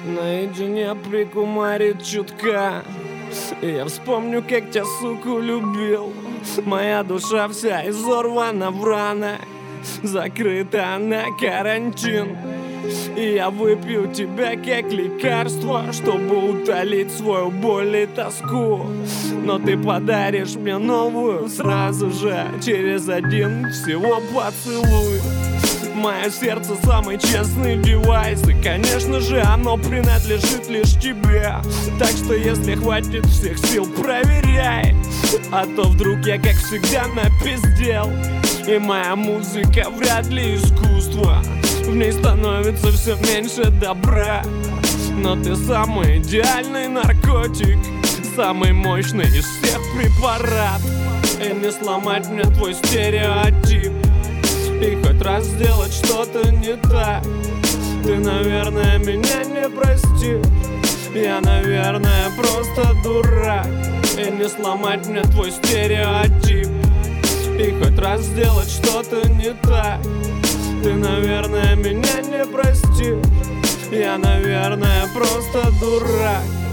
наедине прикумарит чутка. И я вспомню, как тебя, суку, любил. Моя душа вся изорвана в ранах, закрыта на карантин. И я выпью тебя как лекарство, чтобы утолить свою боль и тоску. Но ты подаришь мне новую сразу же, через один всего поцелуй. Мое сердце самый честный девайс, и, конечно же, оно принадлежит лишь тебе. Так что, если хватит всех сил, проверяй. А то вдруг я, как всегда, напиздел, и моя музыка вряд ли искусство. В ней становится все меньше добра. Но ты самый идеальный наркотик, самый мощный из всех препарат. И не сломать мне твой стереотип, и хоть раз сделать что-то не так. Ты, наверное, меня не простишь. Я, наверное, просто дурак. И не сломать мне твой стереотип, и хоть раз сделать что-то не так. Ты, наверное, меня не простишь. Я, наверное, просто дурак.